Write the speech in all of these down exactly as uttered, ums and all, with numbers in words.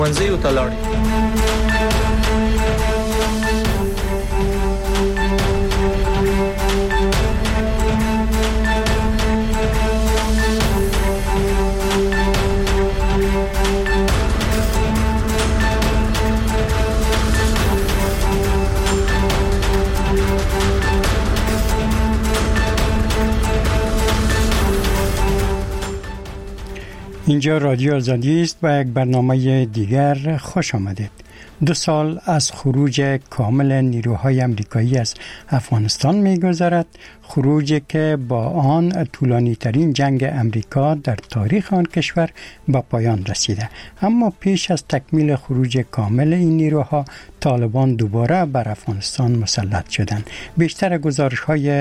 منځیو تلاړي اینجا رادیو آزادی است و یک برنامه دیگر خوش آمدید. دو سال از خروج کامل نیروهای امریکایی از افغانستان می‌گذرد، خروجی که با آن طولانی ترین جنگ امریکا در تاریخ آن کشور به پایان رسیده. اما پیش از تکمیل خروج کامل این نیروها، طالبان دوباره بر افغانستان مسلط شدند. بیشتر گزارش‌های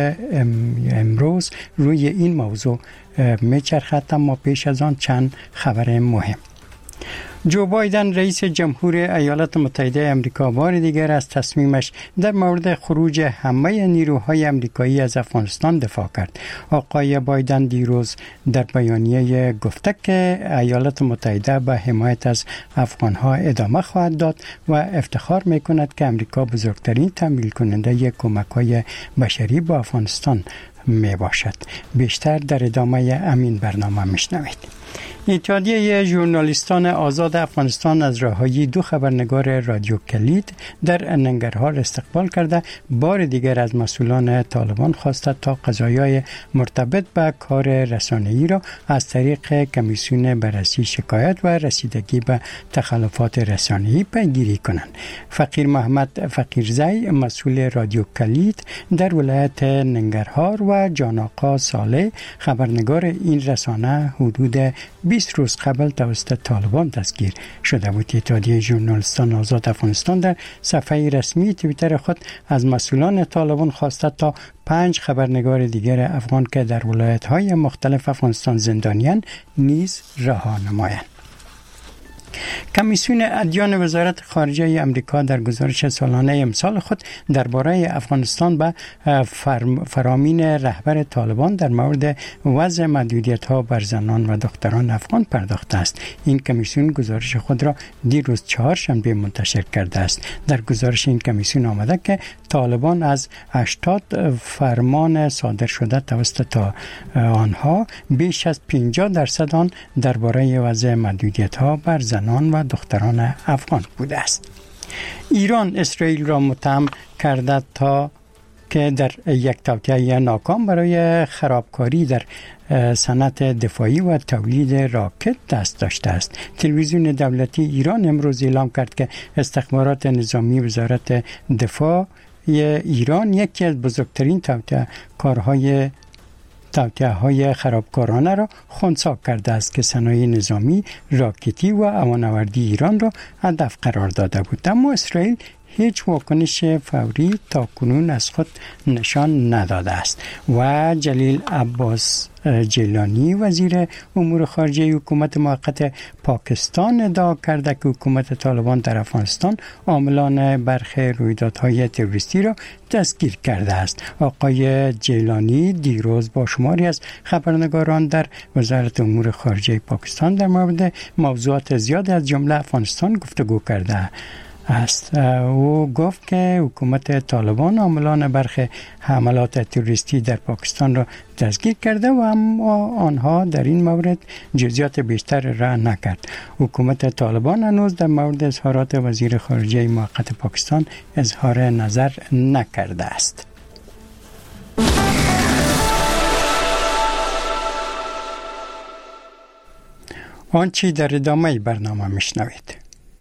امروز روی این موضوع می‌چرخد، اما پیش از آن چند خبر مهم. جو بایدن رئیس جمهور ایالات متحده آمریکا بار دیگر از تصمیمش در مورد خروج همه نیروهای آمریکایی از افغانستان دفاع کرد. آقای بایدن دیروز در بیانیه گفته که ایالات متحده به حمایت از افغانها ادامه خواهد داد و افتخار می‌کند که آمریکا بزرگترین تمویل کننده کمک‌های بشری به افغانستان می باشد. بیشتر در ادامه امین برنامه میشنوید. اتحادیه ژورنالیستان آزاد افغانستان از رهایی دو خبرنگار رادیو کلید در ننگرهار استقبال کرده، بار دیگر از مسئولان طالبان خواسته تا قضایای مرتبط به کار رسانه‌ای را از طریق کمیسیون بررسی شکایت و رسیدگی به تخلفات رسانه‌ای پیگیری کنند. فقیر محمد فقیرزی، مسئول رادیو کلید در ولایت ننگرهار، و جان آقا صالح، خبرنگار این رسانه، حدود بیست روز قبل توسط طالبان دستگیر شده بود. اتحادیه ژورنالیستان آزاد افغانستان در صفحه رسمی توییتر خود از مسئولان طالبان خواسته تا پنج خبرنگار دیگر افغان که در ولایت‌های مختلف افغانستان زندانیان نیز رها نمایند. کمیسیون ادیان وزارت خارجه آمریکا در گزارش سالانه امسال خود درباره افغانستان به فرامین رهبر طالبان در مورد وضع محدودیت‌ها بر زنان و دختران افغان پرداخته است. این کمیسیون گزارش خود را دیروز چهارشنبه منتشر کرده است. در گزارش این کمیسیون آمده که طالبان از هشتاد فرمان صادر شده توسط آنها بیش از پنجاه درصد آن درباره وضع محدودیت‌ها بر زنان و دختران افغان بوده است. ایران اسرائیل را متهم کرده تا که در یک توطئه ناکام برای خرابکاری در صنعت دفاعی و تولید راکت دست داشته است. تلویزیون دولتی ایران امروز اعلام کرد که استخبارات نظامی وزارت دفاع ایران یکی از بزرگترین توطئه کارهای توطئه های خرابکارانه را خنثی کرده است که صنایع نظامی، راکتی و هوانوردی ایران را هدف قرار داده بود. اما اسرائیل هیچ واکنش فوری تا کنون از خود نشان نداده است. و جلیل عباس جیلانی، وزیر امور خارجه حکومت موقت پاکستان، ادعا کرده که حکومت طالبان در افغانستان عاملان برخی رویدادهای تروریستی را دستگیر کرده است. آقای جیلانی دیروز با شماری از خبرنگاران در وزارت امور خارجه پاکستان در مورد موضوعات زیاد از جمله افغانستان گفتگو کرده است. او گفت که حکومت طالبان عاملان برخی حملات تروریستی در پاکستان را دستگیر کرده و اما آنها در این مورد جزئیات بیشتر را نکرد. حکومت طالبان هنوز در مورد اظهارات وزیر خارجه موقت پاکستان اظهار نظر نکرده است. آنچه در ادامه برنامه میشنوید.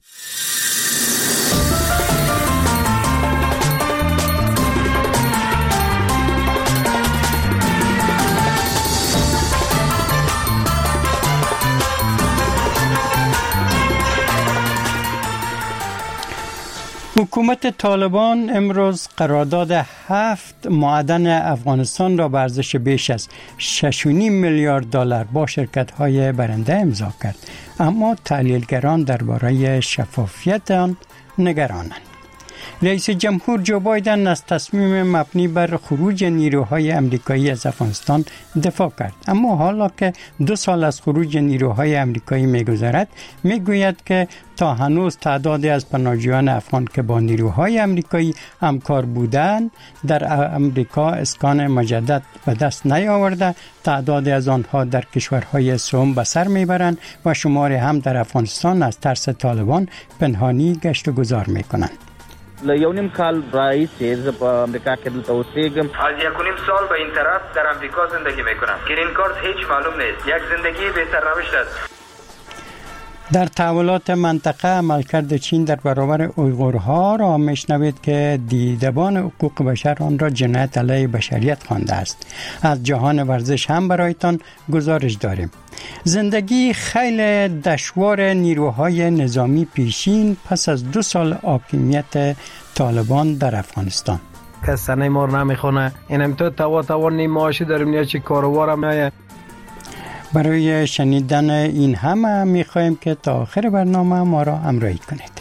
حکومت طالبان امروز قرارداد هفت معدن افغانستان را به ارزش بیش از شش و نیم میلیارد دلار با شرکت‌های برنده امضا کرد، اما تحلیلگران درباره شفافیت آن نگرانند. رئیس جمهور جو بایدن از تصمیم مبنی بر خروج نیروهای امریکایی از افغانستان دفاع کرد، اما حالا که دو سال از خروج نیروهای امریکایی می‌گذرد می‌گوید که تا هنوز تعدادی از پناهجویان افغان که با نیروهای امریکایی همکار بودند در امریکا اسکان مجدد به دست نیاورده، تعدادی از آنها در کشورهای سوم به سر میبرند و شماری هم در افغانستان از ترس طالبان پنهانی گشت و گذار میکنند. لیونیم کال رئیسی ز په امریکا کې دلته اوسېږم. از یکونیم سال به این طرف در امریکا زندگی میکنم. گرین کارت هیچ معلوم نیست. یک زندگی بی سرنوشت است. در تحولات منطقه عملکرد چین در برابر اویغورها را میشنوید که دیدبان حقوق بشر آن را جنایت علیه بشریت خوانده است. از جهان ورزش هم برایتان گزارش داریم. زندگی خیلی دشوار نیروهای نظامی پیشین پس از دو سال حاکمیت طالبان در افغانستان. کس سنه ما رو نمیخونه. اینم تو توا توا نیم معاشی داریم، یا چی کاروارم میایه. برای شنیدن این همه میخواهیم که تا آخر برنامه ما را همراهی کنید.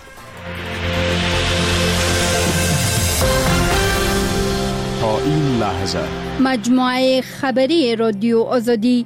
تا این لحظه مجموعه خبری رادیو آزادی.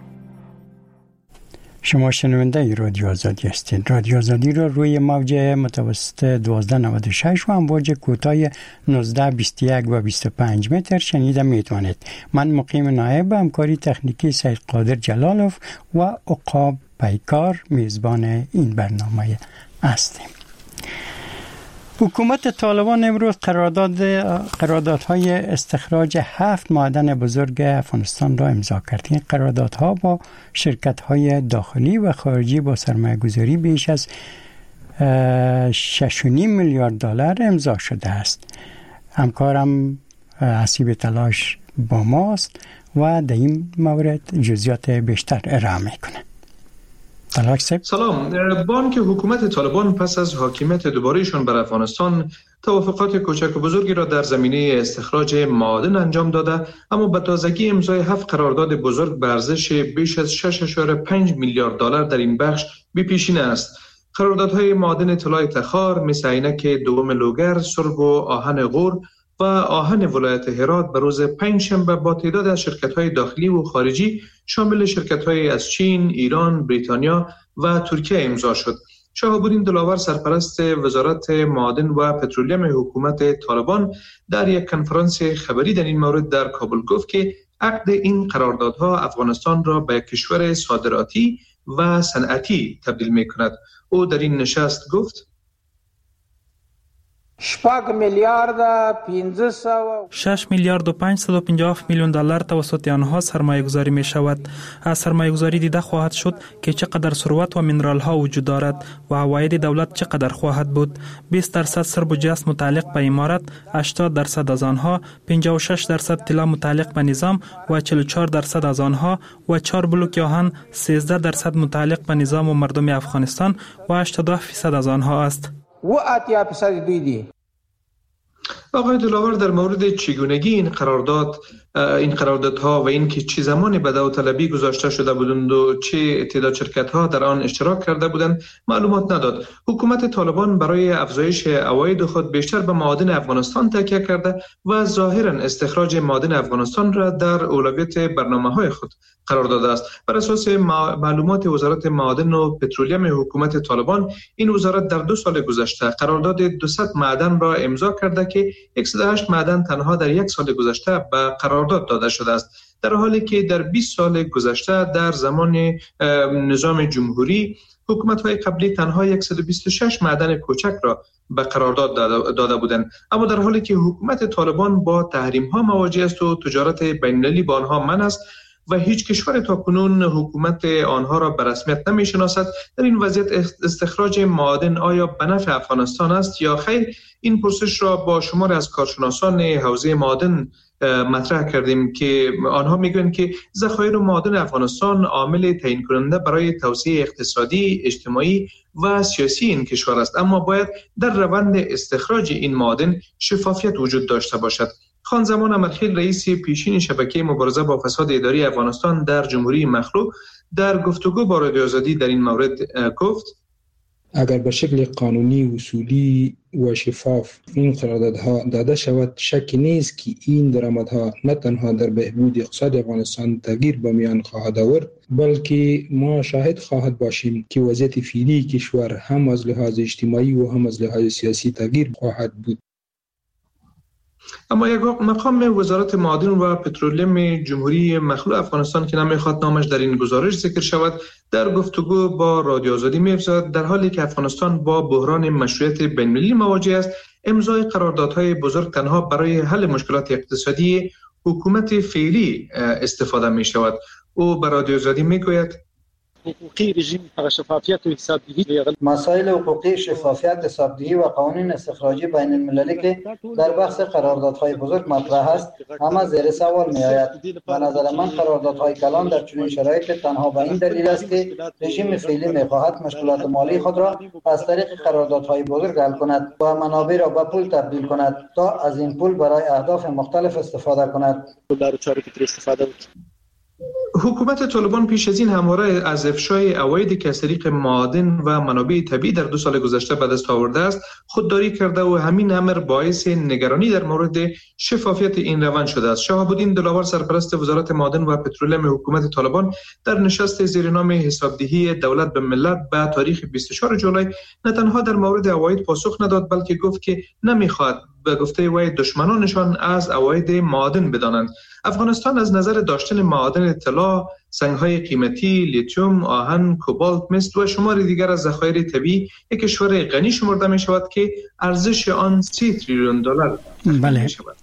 شما شنونده رادیو آزادی هستید. رادیو آزادی را روی موج متوسط دوازده نود و شش و امواج کوتاه نوزده بیست و یک و بیست و پنج متر شنیده میتوانید. من مقیم نایب همکاری تکنیکی سید قادر جلالوف و عقاب پیکار میزبان این برنامه هستیم. حکومت طالبان امروز قرارداد قراردادهای استخراج هفت معدن بزرگ افغانستان را امضا کرد. این قراردادها با شرکت‌های داخلی و خارجی با سرمایه‌گذاری بیش از شش و نیم میلیارد دلار امضا شده است. همکارم حسیب تلاش با ماست و در این مورد جزئیات بیشتر ارائه می‌کند. سلام. بانک حکومت طالبان پس از حاکمیت دوبارهشان بر افغانستان توافقات کوچک و بزرگی را در زمینه استخراج معادن انجام داده، اما به تازگی امضای هفت قرارداد بزرگ به ارزش بیش از شش و پنج میلیارد دلار در این بخش بی پیشینه است. قراردادهای معادن طلای تخار مثل عینک دوم لوگر، سرب و آهن غور و آهن ولایت هرات به روز پنجشنبه با تعداد از شرکت‌های داخلی و خارجی شامل شرکت‌های از چین، ایران، بریتانیا و ترکیه امضا شد. شهاب‌الدین دلاور سرپرست وزارت معادن و پترولیم حکومت طالبان در یک کنفرانس خبری در این مورد در کابل گفت که عقد این قراردادها افغانستان را به کشور صادراتی و صنعتی تبدیل می‌کند. او در این نشست گفت: شش میلیارد و پانصد و پنجاه میلیون دلار توسط آنها سرمایه گذاری می شود. از سرمایه گذاری دیده خواهد شد که چقدر ثروت و مینرال ها وجود دارد و عواید دولت چقدر خواهد بود. بیست درصد سرب و جست متعلق به امارت، هشتاد درصد از آنها، پنجاه و شش درصد طلا متعلق به نظام و چهل و چهار درصد از آنها و چهار بلوک آهن، سیزده درصد متعلق به نظام و مردم افغانستان و هشتاد و هفت درصد از آنها است. و اتیا درصد دوی آقای دلاور در مورد چگونگی این قرارداد این قراردادها و این که چه زمانی به داوطلبی گذاشته شده بودند و چه تعداد شرکت‌ها در آن اشتراک کرده بودند معلومات نداد. حکومت طالبان برای افزایش عواید خود بیشتر به معادن افغانستان تکیه کرده و ظاهراً استخراج معادن افغانستان را در اولویت برنامه‌های خود قرار داده است. بر اساس معلومات وزارت معادن و پترولیم حکومت طالبان، این وزارت در دو سال گذشته قرارداد دویست معدن را امضا کرده که صد و هشت معدن تنها در یک سال گذشته به قرارداد داده شده است، در حالی که در بیست سال گذشته در زمان نظام جمهوری حکومت‌های قبلی تنها صد و بیست و شش معدن کوچک را به قرارداد داده بودند. اما در حالی که حکومت طالبان با تحریم‌ها مواجه است و تجارت بین‌المللی با آنها منع است و هیچ کشور تاکنون حکومت آنها را به رسمیت نمی‌شناسد، در این وضعیت استخراج معادن آیا به نفع افغانستان است یا خیر؟ این پرسش را با شمار از کارشناسان حوزه معادن مطرح کردیم که آنها میگویند که ذخایر معادن افغانستان عامل تعیین کننده برای توسعه اقتصادی، اجتماعی و سیاسی این کشور است، اما باید در روند استخراج این معادن شفافیت وجود داشته باشد. خان زمان امرخیل، رئیس پیشین شبکه مبارزه با فساد اداری افغانستان در جمهوری مخلوع، در گفتگو با رادیو آزادی در این مورد گفت: اگر به شکل قانونی اصولی و شفاف این قراردادها داده شود، شکی نیست که این درآمدها نه تنها در بهبود اقتصاد افغانستان تغییر به میان خواهد آورد، بلکه ما شاهد خواهد باشیم که وضعیت فعلی کشور هم از لحاظ اجتماعی و هم از لحاظ سیاسی تغییر خواهد بود. اما یک مقام وزارت معادن و پترولیم جمهوری مخلوع افغانستان که نمیخواد نامش در این گزارش ذکر شود، در گفتگو با رادیو آزادی می‌افزاید در حالی که افغانستان با بحران مشروعیت بین‌المللی مواجه است، امضای قراردادهای بزرگ تنها برای حل مشکلات اقتصادی حکومت فعلی استفاده می شود. او به رادیو آزادی میگوید حقوقی رژیم شفافیت و حسابدهی مسائل حقوقی شفافیت حسابدهی و قوانین استخراجی بین المللی که در بحث قراردادهای بزرگ مطرح است همه زیر سوال می آید. به نظر من قراردادهای کلان در چنین شرایط تنها به این دلیل است که رژیم فعلی می خواهد مشکلات مالی خود را از طریق قراردادهای بزرگ حل کند و منابع را به پول تبدیل کند تا از این پول برای اهداف مختلف استفاده کند. استفاده حکومت طالبان پیش از این همواره از افشای عواید که از طریق معادن و منابع طبیعی در دو سال گذشته به دست آورده است خودداری کرده و همین امر باعث نگرانی در مورد شفافیت این روند شده است. شهاب الدین دلاور سرپرست وزارت معادن و پترولیم حکومت طالبان در نشست زیر نام حسابدهی دولت به ملت به تاریخ بیست و چهارم جولای نه تنها در مورد عواید پاسخ نداد، بلکه گفت که نمیخواد به گفته وی دشمنانشان از عواید معادن بدانند. افغانستان از نظر داشتن معادن طلا، سنگ‌های قیمتی، لیتیوم، آهن، کوبالت، مس و شمار دیگر از ذخایر طبیعی یک کشور غنی شمرده می شود که ارزش آن سی تریلیون دلار بله می شود.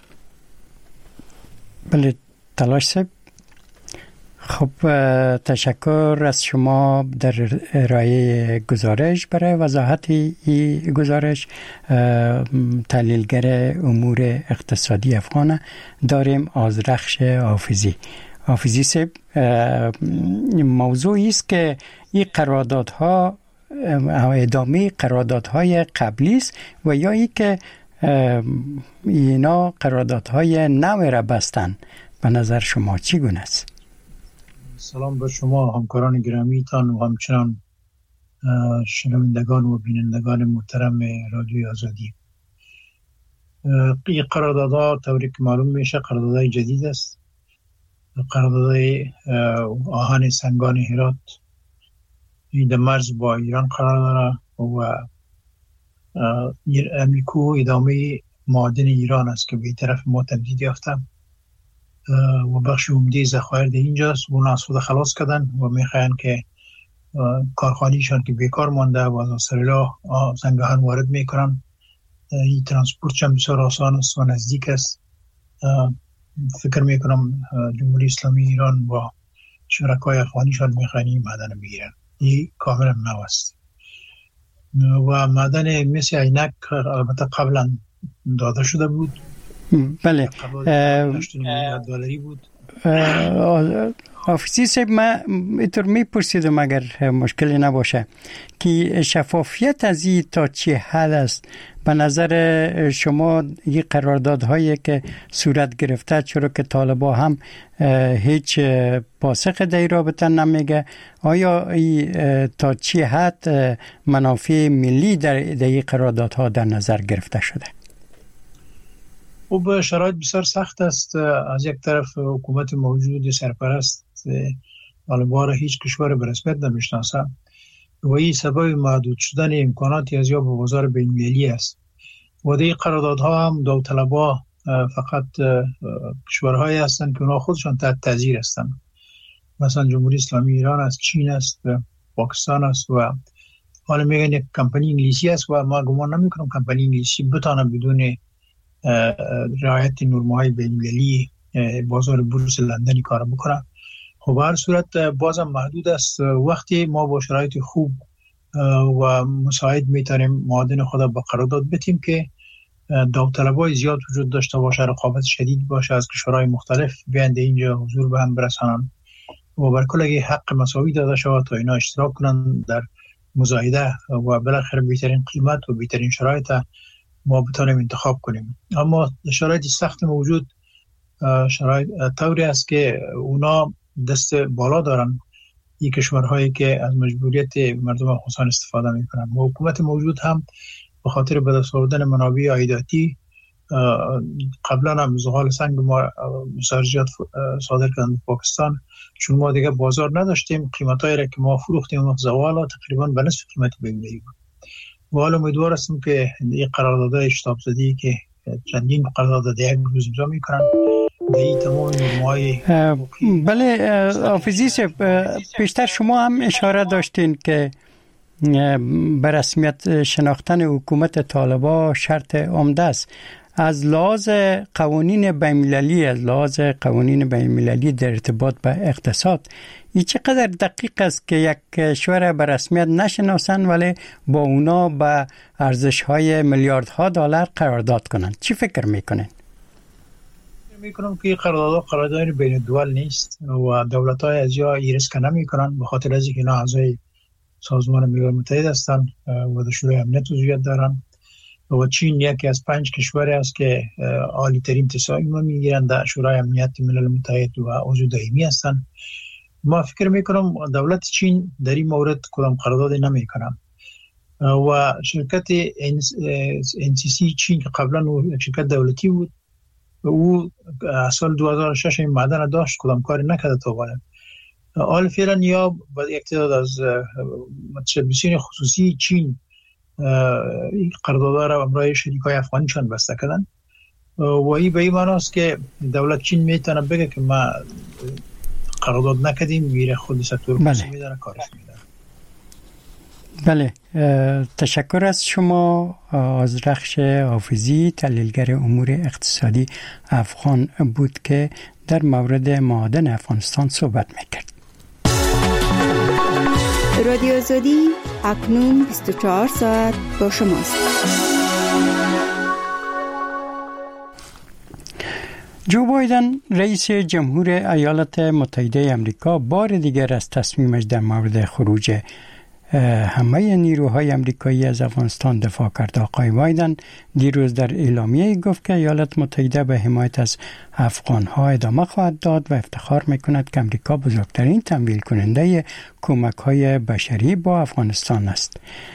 بله تلاش صاحب، خب تشکر از شما در ارائه گزارش. برای وضاحت این گزارش تحلیلگر امور اقتصادی افغان داریم آذرخش حافظی. حافظی صاحب، موضوعی است که این قراردادها ادامه قراردادهای قبلی است و یا ای که اینا قراردادهای نو را بستن. به نظر شما چی گونه است؟ سلام به شما همکاران گرامیتان و همچنان شنوندگان و بینندگان محترم رادیو آزادی. این قراردادها طوری که معلوم میشه قراردادهای جدید است. قراردادهای آهن سنگان هرات این در مرز با ایران قرار داره و امریکا ادامه معادن ایران است که به طرف ما تمدید یافته و بخش عمده ذخایر در اینجاست. اونا از خود خلاص کردن و میخواین که کارخانیشان که بیکار مانده و از استرالیا سنگهان وارد میکنن. این ترانسپورت هم بسیار آسان است و نزدیک است. فکر میکنم جمهوری اسلامی ایران با شرکای افغانیشان میخواین این معدن بگیرن. این کاملا نو است و معدن مثل عینک البته قبلا داده شده بود. بله دلاری بود. حافظی صاحب، من اینطور میپرسیدم اگر مشکلی نباشه که شفافیت از این تا چه حد است به نظر شما؟ این قراردادهایی که صورت گرفته، چرا که طالبا هم هیچ پاسخ در این رابطه نمیگه، آیا ای تا چه حد منافع ملی در این قراردادها در نظر گرفته شده؟ خب شرایط بسیار سخت است. از یک طرف حکومت موجود سرپرست طالبان هیچ کشور به رسمیت نمیشناسه و این سبب محدود شدن امکانات از یا به بازار بین‌المللی است. و در قراردادها هم داوطلبا فقط کشورهایی هستند که اونا خودشان تحت تاثیر هستند. مثلا جمهوری اسلامی ایران است، چین است، پاکستان است و حالا میگن یک کمپانی انگلیسی است و ما گمان نمیکنم کمپانی انگلیسی بتونه بدون رعایت نرم‌های بین‌المللی بازار بورس لندنی کار بکنه. خب به هر صورت بازم محدود است. وقتی ما با شرایط خوب و مساعد میتونیم معادن خود به قرارداد بتیم که داوطلبای زیاد وجود داشته باشه، رقابت شدید باشه، از کشورهای مختلف بیان اینجا حضور به هم برسانن و بر کل اگه حق مساوی داده شود تا اینا اشتراک کنن در مزایده و بالاخره بهترین قیمت و بهترین شرایط ما بتونیم انتخاب کنیم. اما شرایط سخت موجود شرایط طوری است که اونا دست بالا دارن این کشورهایی که از مجبوریت مردم افغانستان استفاده میکنن. و حکومت موجود هم به خاطر به دست آوردن منابع عایداتی قبلا هم زغال سنگ ما مسارجات صادر کردن به پاکستان، چون ما دیگه بازار نداشتیم، قیمتایی را که ما فروختیم و زغال تقریبا به نصف قیمت بینایی بود. و حالا امیدوار هستم که این قراردادهای اشتاب زدی که چندین قرارداد یک روز امضا میکنن دی تمام نرم‌های بله حافظی، پیشتر شما هم اشاره داشتین که به رسمیت شناختن حکومت طالبان شرط عمده است. از لحاظ قوانین بین‌المللی از لحاظ قوانین بین‌المللی در ارتباط به اقتصاد، این چقدر دقیق است که یک کشور به رسمیت نشناسن ولی با اونا به ارزش‌های میلیاردها دلار قرارداد کنند؟ چی فکر میکنین؟ میکنم که قرارداد قرارداد بین الدول نیست و دولت‌های از جا این ریسک نمیکنن، به خاطر از اینکه اینا اعضای سازمان ملل متحد هستند و در شورای امنیت عضویت دارند. و چین یکی از پنج کشوری است که عالی ترین تصمیم میگیرند در شورای امنیت ملل متحد و عضو دائمی هستند. ما فکر میکنم دولت چین در این مورد کدام قراردادی نمیکنه و شرکت ان سی سی چین که قبلا شرکت دولتی بود او سال دو هزار و شش این معدن داشت، کدام کاری نکرده تا حالا. حال فعلا یا با یک تعداد از متشبثین خصوصی چین این قرارداد را امرای شریکای افغانیشان بسته کردن و این به این معنی است که دولت چین میتونه بگه که ما قرارداد نکردیم، میره خود سکتور خصوصی میداره کارش میداره. بله، تشکر از شما از رخش حافظی، تحلیلگر امور اقتصادی افغان بود که در مورد معادن افغانستان صحبت میکرد. رادیو آزادی اکنون بیست و چهار ساعت با شماست. جو بایدن رئیس جمهور ایالات متحده آمریکا بار دیگر از تصمیمش در مورد خروج همه نیروهای آمریکایی از افغانستان دفاع کرد. آقای بایدن دیروز در اعلامیه گفت که ایالات متحده به حمایت از افغانها ادامه خواهد داد و افتخار میکند که آمریکا بزرگترین تمویل کننده کمک‌های بشری با افغانستان است.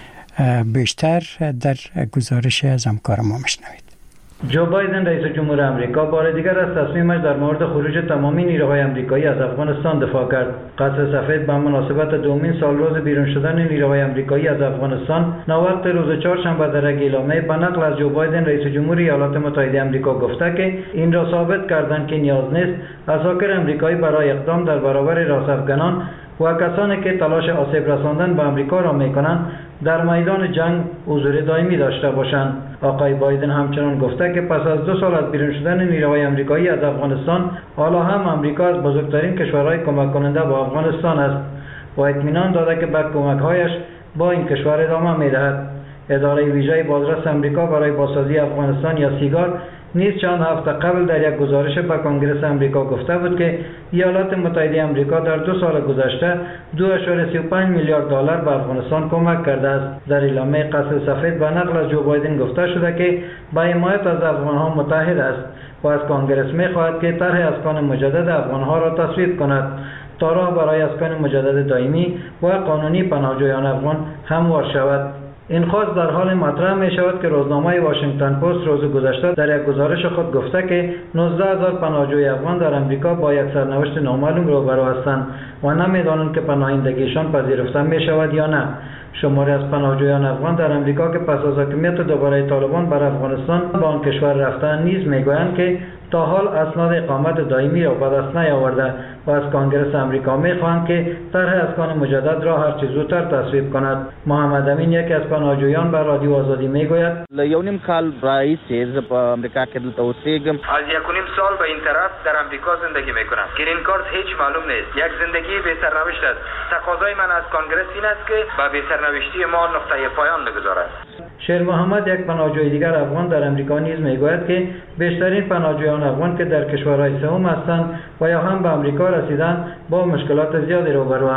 بیشتر در گزارش از همکار ما مشنوید. جو بایدن رئیس جمهور آمریکا بار دیگر از تصمیمش در مورد خروج تمامی نیروهای آمریکایی از افغانستان دفاع کرد. قصر سفید به مناسبت دومین سالروز بیرون شدن نیروهای آمریکایی از افغانستان ناوقت روز چهارشنبه در یک اعلامیه به نقل از جو بایدن رئیس جمهور ایالات متحده آمریکا گفته که این را ثابت کردند که نیاز نیست عساکر آمریکایی برای اقدام در برابر راسافگنان و کسانی که تلاش آسیب رساندن به آمریکا را میکنند در میدان جنگ حضور دائمی داشته باشند. آقای بایدن همچنان گفته که پس از دو سال از بیرون شدن نیروهای آمریکایی از افغانستان، حالا هم آمریکا از بزرگترین کشورهای کمک کننده به افغانستان است و اطمینان داده که به کمک‌هایش با این کشور ادامه می‌دهد. اداره ویژه بازرس آمریکا برای بازسازی افغانستان یا سیگار نیز چند هفته قبل در یک گزارش به کنگره آمریکا گفته بود که ایالات متحده آمریکا در دو سال گذشته دو اشاره سی و پنج میلیارد دلار به افغانستان کمک کرده است. در اعلامیه قصر سفید به نقل از جو بایدن گفته شده که به حمایت از افغانها متحد است و از کنگره می‌خواهد که طرح اسکان مجدد افغانها را تصویب کند تا راه برای اسکان مجدد دائمی و قانونی پناهجویان افغان هموار شود. این خواست در حال مطرح می شود که روزنامه واشنگتن پست روز گذشته در یک گزارش خود گفته که نوزده هزار پناهجوی افغان در آمریکا با یک سرنوشت نامعلوم روبرو هستند و نمی‌دانند که پناهندگیشان پذیرفته می شود یا نه. شماری از پناهجویان افغان در آمریکا که پس از حاکمیت دوباره طالبان بر افغانستان به آن کشور رفتن نیز میگویند که تا حال اسناد اقامت دائمی را به دست نیاورده و از کنگره آمریکا میخواهند که طرح اسکان مجدد را هرچه زودتر تصویب کند. محمد امین یکی از پناهجویان به رادیو آزادی میگوید یو نیم کال راهیسې زه په امریکا کې دلته اوسېږم. از یک و نیم سال به این طرف در امریکا زندگی میکنم. گرین کارت هیچ معلوم نیست. یک زندگی بی سرنوشت است. تقاضای من از کنگره این است که به بی سرنوشتی ما نقطه پایان بگذارد. شیر محمد یک پناهجوی دیگر افغان در امریکا نیز میگوید که بیشترین پناهجویان افغان که در کشورهای سوم هستند و یا هم به امریکا رسیدند با مشکلات زیادی روبروند.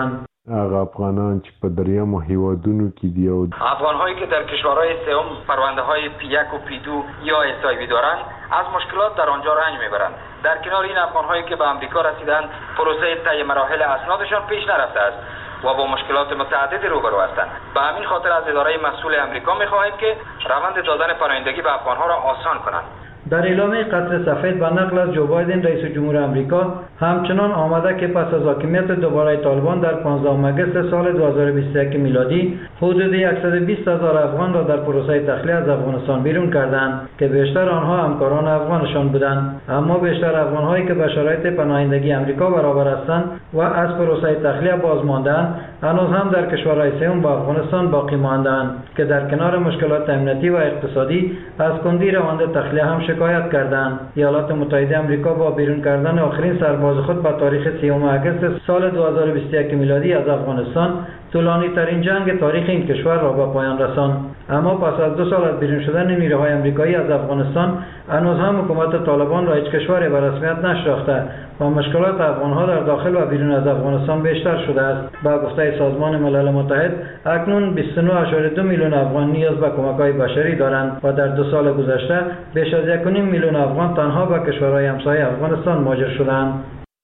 هغه افغانان چې په دریم هیوادونو کې دي او افغان‌هایی که در کشورهای سوم پرونده‌های پی یک و پی دو یا اس آی بی دارند از مشکلات در آنجا رنج میبرند. در کنار این افغان‌هایی که به آمریکا رسیدند پروسه طی مراحل اسنادشان پیش نرفته است و با مشکلات متعددی روبرو هستند. به همین خاطر از اداره مسئول آمریکا می‌خواهیم که روند دادن پناهندگی به افغان‌ها را آسان کنند. در اعلامیه قصر سفید به نقل از جو بایدن رئیس جمهور آمریکا همچنان آمده که پس از حاکمیت دوباره طالبان در پانزدهم آگوست سال دو هزار و بیست و یک میلادی حدود صد و بیست هزار افغان را در پروسه تخلیه از افغانستان بیرون کردند که بیشتر آنها همکاران افغانشان بودند. اما بیشتر افغان‌هایی که به شرایط پناهندگی آمریکا برابر هستند و از پروسه تخلیه باز مانده‌اند هنوز هم در کشورهای سوم با افغانستان باقی مانده‌اند که در کنار مشکلات امنیتی و اقتصادی از کندی روند تخلیه هم شکایت کردند. ایالات متحده آمریکا با بیرون کردن آخرین سرباز خود به تاریخ سیوم آگوست سال دو هزار و بیست و یک میلادی از افغانستان طولانی ترین جنگ تاریخ این کشور را به پایان رساند. اما پس از دو سال از بیرون شدن نیروهای آمریکایی از افغانستان هنوز هم حکومت طالبان را هیچ کشوری به رسمیت نشناخته و مشکلات افغان‌ها در داخل و بیرون از افغانستان بیشتر شده است. با گفته سازمان ملل متحد اکنون بیست و نه ممیز دو میلیون افغان نیاز به کمک‌های بشری دارند و در دو سال گذشته بیش از یک و نیم میلیون افغان تنها به کشورهای همسایه افغانستان مهاجر شدند.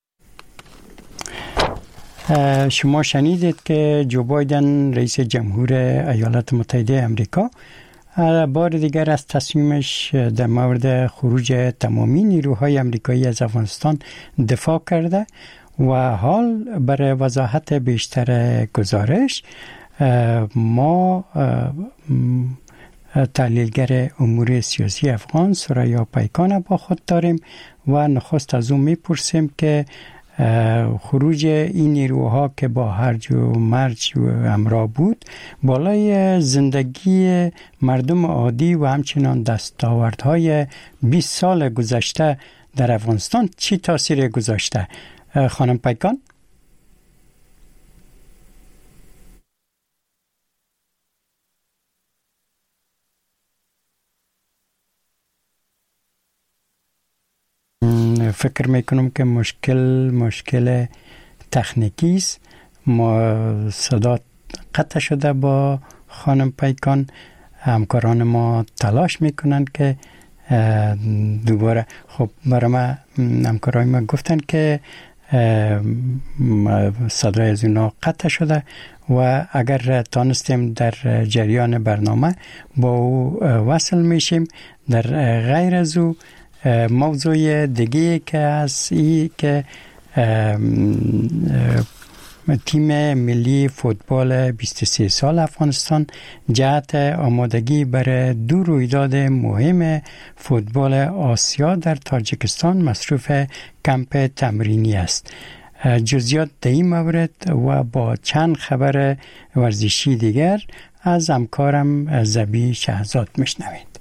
شما شنیدید که جو بایدن رئیس جمهور ایالات متحده آمریکا بار دیگر از تصمیمش در مورد خروج تمامی نیروهای آمریکایی از افغانستان دفاع کرده و حال برای وضاحت بیشتر گزارش ما تحلیلگر امور سیاسی افغان ثریا پیکان با خود داریم و نخست از اون میپرسیم که خروج این نیروها که با هرج و مرج همراه بود بالای زندگی مردم عادی و همچنان دستاوردهای بیست سال گذشته در افغانستان چی تاثیر گذاشته؟ خانم پیکان؟ فکر میکنم که مشکل مشکل تکنیکی است. ما صدا قطع شده با خانم پیکان. همکاران ما تلاش میکنن که دوباره خب برای ما همکارای ما گفتن که صدای از اونا قطع شده و اگر تانستیم در جریان برنامه با او وصل میشیم. در غیر از او موضوع دیگه که از ای که تیم ملی فوتبال بیست و سه سال افغانستان جهت آمادگی برای دو رویداد مهم فوتبال آسیا در تاجیکستان مصروف کمپ تمرینی است. جزئیات در این مورد و با چند خبر ورزشی دیگر از همکارم زبی شهزاد میشنوید.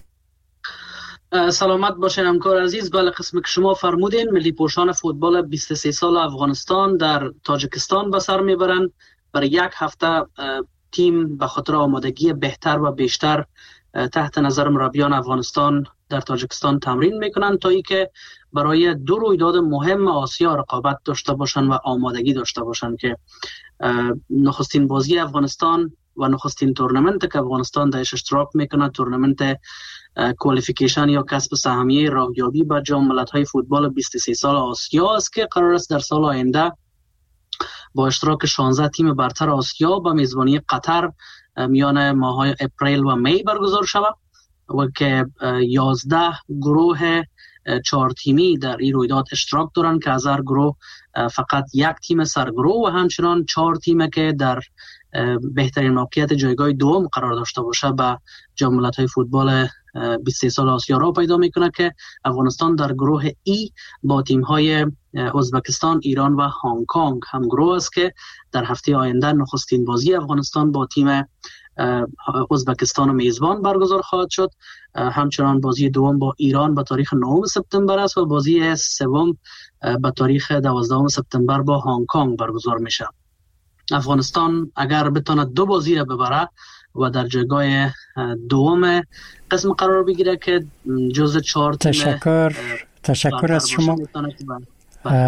سلامت باشین همکار عزیز. بله، قسمی که شما فرمودین ملی پوشان فوتبال بیست و سه سال افغانستان در تاجیکستان به سر میبرند. برای یک هفته تیم به خاطر آمادگی بهتر و بیشتر تحت نظر مربیان افغانستان در تاجیکستان تمرین میکنند تا ای که برای دو رویداد مهم آسیا رقابت داشته باشند و آمادگی داشته باشند که نخستین بازی افغانستان و نخستین تورنمنت که افغانستان درش اشتراک میکنه تورنمنت کوالیفیکیشن یا کسب سهمیه راهیابی به جام ملت‌های فوتبال بیست و سه سال آسیا است که قرار است در سال آینده با اشتراک شانزده تیم برتر آسیا به میزبانی قطر میان ماه‌های اپریل و می برگزار شود و که یازده گروه چهار تیمی در این رویداد اشتراک دارند که از هر گروه فقط یک تیم سرگروه و همچنان چهار تیم که در بهترین موقعیت جایگاه دوم قرار داشته باشه به جام ملت‌های فوتبال بیست و سه سال آسیا را پیدا میکنه که افغانستان در گروه ای با تیم‌های ازبکستان، ایران و هنگ کنگ هم گروه است که در هفته آینده نخستین بازی افغانستان با تیم ازبکستان و میزبان برگزار خواهد شد. همچنان بازی دوم با ایران به تاریخ نهم سپتامبر است و بازی سوم به تاریخ دوازدهم سپتامبر با هنگ کنگ برگزار میشه. افغانستان اگر بتونه دو بازی را ببره و در جایگاه دوم قسم قرار بگیره که جز چهار تیم تشکر تشکر از شما.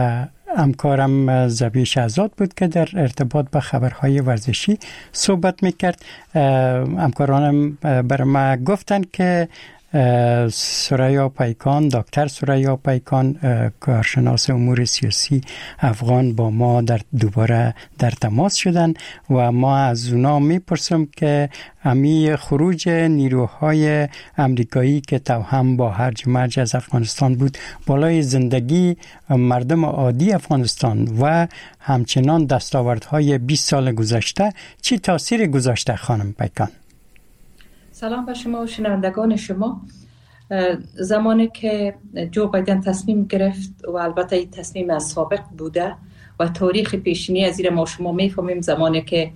همکارم زبی شهزاد بود که در ارتباط با خبرهای ورزشی صحبت میکرد. همکارانم بر ما گفتند که سریا پیکان، دکتر سریا پیکان، کارشناس امور سیاسی افغان با ما در دوباره در تماس شدن و ما از اونا میپرسم که امی خروج نیروهای امریکایی که توهم با هرج مرج از افغانستان بود بالای زندگی مردم عادی افغانستان و همچنان دستاوردهای بیست سال گذشته چی تاثیر گذاشته خانم پیکان؟ سلام به شما و شنوندگان شما. زمانی که جو بایدن تصمیم گرفت و البته این تصمیم از سابق بوده و تاریخ پیشینی از زیر ما شما میفهمیم، زمانی که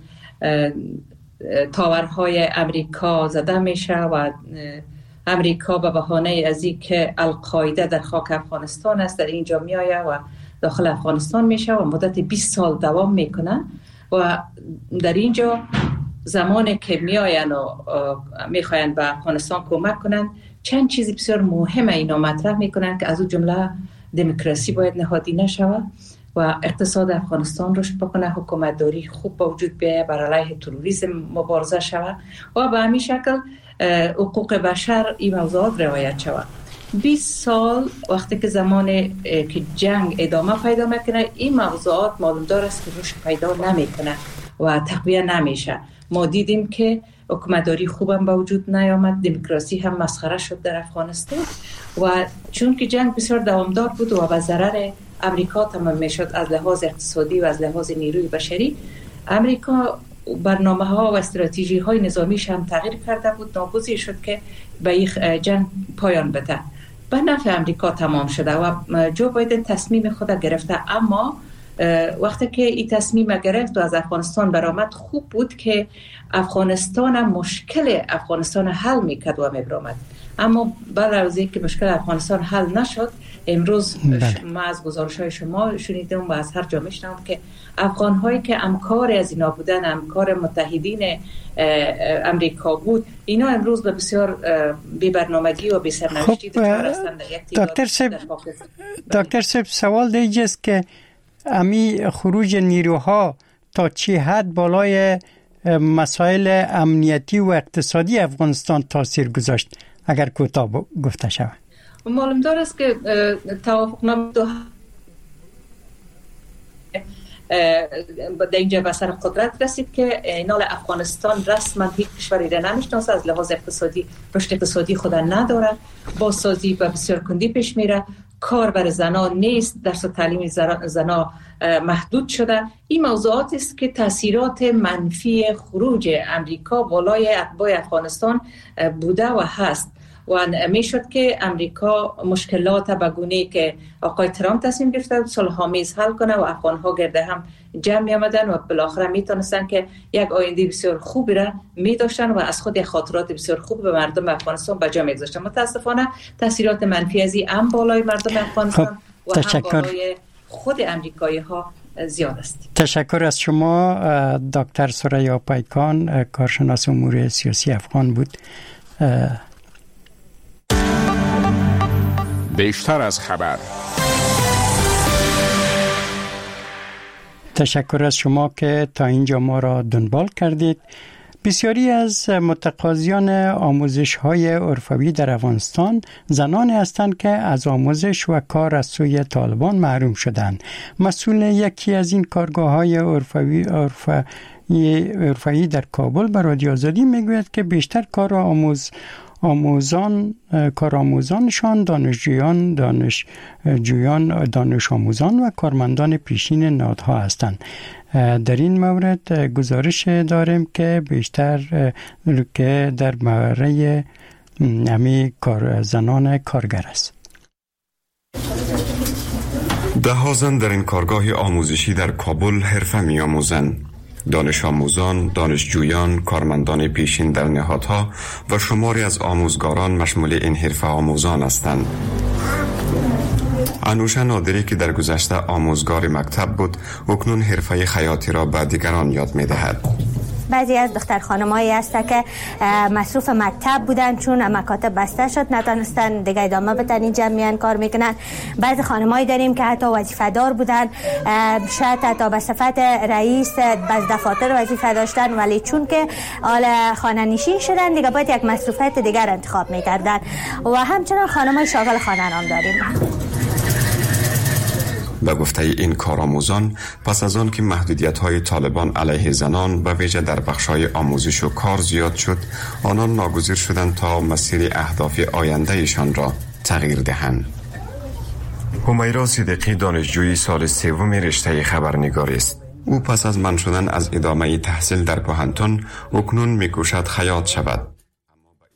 تاورهای امریکا زده میشه و امریکا به بهانه از این که القاعده در خاک افغانستان است در اینجا میآید و داخل افغانستان میشه و مدت بیست سال دوام میکنه و در اینجا زمانی که میآین و میخواین به افغانستان کمک کنن چند چیزی بسیار مهمه اینا مطرح میکنن که از اون جمله دموکراسی باید نهادینه شود و اقتصاد افغانستان رشد بکنه، حکومت داری خوب با وجود بیاید، بر علیه تروریسم مبارزه شود و به همین شکل حقوق بشر این موضوعات رعایت شود. بیست سال وقتی که زمان که جنگ ادامه پیدا میکنه این موضوعات معلوم دار است که رشد پیدا نمیکنه و تقویه نمیشه. ما دیدیم که حکومتداری خوبم به وجود نیامد، دموکراسی هم مسخره شد در افغانستان و چون که جنگ بسیار دوامدار بود و به ضرر امریکا تمام میشد از لحاظ اقتصادی و از لحاظ نیروی بشری، امریکا برنامه ها و استراتژی های نظامیش هم تغییر کرده بود، ناگزیر شد که به این جنگ پایان بده. به نفع امریکا تمام شده و جو بایدن تصمیم خود گرفته، اما وقتی که این تصمیم گرفت و از افغانستان برآمد خوب بود که افغانستان مشکل افغانستان حل میکرد و میبرامد، اما بعد از اینکه مشکل افغانستان حل نشد امروز ما از گزارش های شما شنیدم و از هر جا میشنم که افغان هایی که همکار از اینا بودن، همکار متحدین امریکا بود، اینا امروز به بسیار بی برنامگی و بی سرنوشتی دچار هستند. دکتر صاحب دکتر صاحب سوال دیجاست که امی خروج نیروها تا چه حد بالای مسائل امنیتی و اقتصادی افغانستان تاثیر گذاشت اگر کوتاه گفته شود؟ معلوم دار است که توافقنامه دو در اینجا به سر قدرت رسید که اینال افغانستان رسما هیچ کشوری را نمیشناسه، از لحاظ اقتصادی رشد اقتصادی خود نداره، بازسازی و بسیار کندی پیش میره، کار بر زنان نیست، درس و تعلیم زنان محدود شده. این موضوعات است که تاثیرات منفی خروج امریکا بالای اتباع افغانستان بوده و هست و میشد که امریکا مشکلات به گونه‌ای که آقای ترامپ تصمیم گرفته صلح‌آمیز حل کنه و افغان‌ها گرده هم جمع می‌آمدن و بالاخره میتونستن که یک آینده بسیار خوبی را می‌داشتن و از خود خاطرات بسیار خوب به مردم افغانستان به جا می‌گذاشتن. متاسفانه تاثیرات منفی از این هم بالای مردم افغانستان و هم بالای خود امریکایی‌ها زیاد است. تشکر از شما. دکتر سریا پیکان، کارشناس امور سیاسی افغان بود. بیشتر از خبر. تشکر از شما که تا اینجا ما را دنبال کردید. بسیاری از متقاضیان آموزش‌های حرفه‌ای در افغانستان زنانی هستند که از آموزش و کار از سوی طالبان محروم شدند. مسئول یکی از این کارگاه‌های حرفه‌ای حرفه‌ای در کابل به رادیو آزادی میگوید که بیشتر کار آموز آموزان کارآموزانشان دانشجویان دانشجویان دانش آموزان و کارمندان پیشین نهادها هستند. در این مورد گزارش داریم که بیشتر که در باره همی کار زنان کارگر است. ده ها زن در این کارگاه آموزشی در کابل حرفه می آموزند. دانش آموزان، دانشجویان، کارمندان پیشین در نهادها و شماری از آموزگاران مشمول این حرفه آموزان هستند. انوشه نادری که در گذشته آموزگار مکتب بود، اکنون حرفه خیاطی را به دیگران یاد می دهد. بعضی از دختر خانمایی هست که مصروف مکتب بودن، چون مکاتب بسته شد نتونستن دیگه ادامه بدن اینجا میان کار میکنن. بعضی خانمایی داریم که حتی وظیفه دار بودن، شاید حتی به صفت رئیس بعض دفاتر وظیفه داشتن، ولی چون که حالا خانه نشین شدن دیگه باید یک مصروفیت دیگر انتخاب میکردن. و همچنان خانمای شاغل خانه هم داریم. به گفته این کارآموزان، پس از آن که محدودیت‌های طالبان علیه زنان به ویژه در بخش‌های آموزش و کار زیاد شد، آنان ناگزیر شدند تا مسیر اهداف آیندهشان را تغییر دهند. همیرا صدیقی دانشجوی سال سوم رشته خبرنگاری است. او پس از منع شدن از ادامه تحصیل در پوهنتون اکنون می‌کوشد خیاط شود.